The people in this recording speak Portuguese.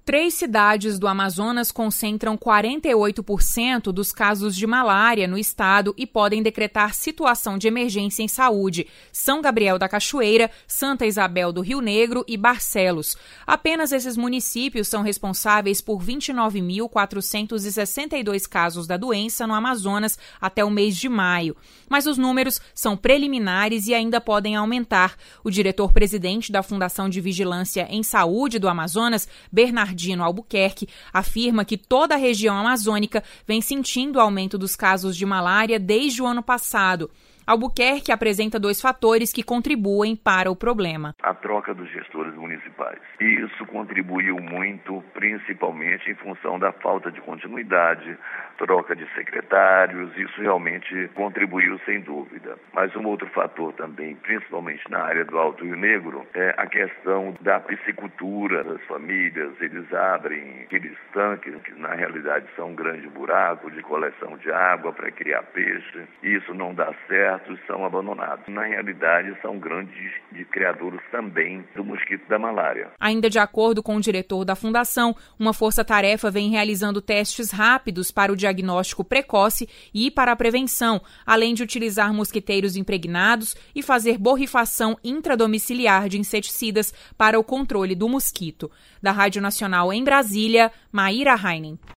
3 cidades do Amazonas concentram 48% dos casos de malária no estado e podem decretar situação de emergência em saúde: São Gabriel da Cachoeira, Santa Isabel do Rio Negro e Barcelos. Apenas esses municípios são responsáveis por 29.462 casos da doença no Amazonas até o mês de maio. Mas os números são preliminares e ainda podem aumentar. O diretor-presidente da Fundação de Vigilância em Saúde do Amazonas, Bernardino Albuquerque, afirma que toda a região amazônica vem sentindo o aumento dos casos de malária desde o ano passado. Albuquerque apresenta 2 fatores que contribuem para o problema. A troca dos gestores municipais. E isso contribuiu muito, principalmente em função da falta de continuidade, troca de secretários, isso realmente contribuiu sem dúvida. Mas um outro fator também, principalmente na área do Alto Rio Negro, é a questão da piscicultura das famílias. Eles abrem aqueles tanques, que na realidade são um grande buraco de coleção de água para criar peixe. Isso não dá certo. São abandonados. Na realidade, são grandes criadores também do mosquito da malária. Ainda de acordo com o diretor da Fundação, uma força-tarefa vem realizando testes rápidos para o diagnóstico precoce e para a prevenção, além de utilizar mosquiteiros impregnados e fazer borrifação intradomiciliar de inseticidas para o controle do mosquito. Da Rádio Nacional em Brasília, Maíra Heinen.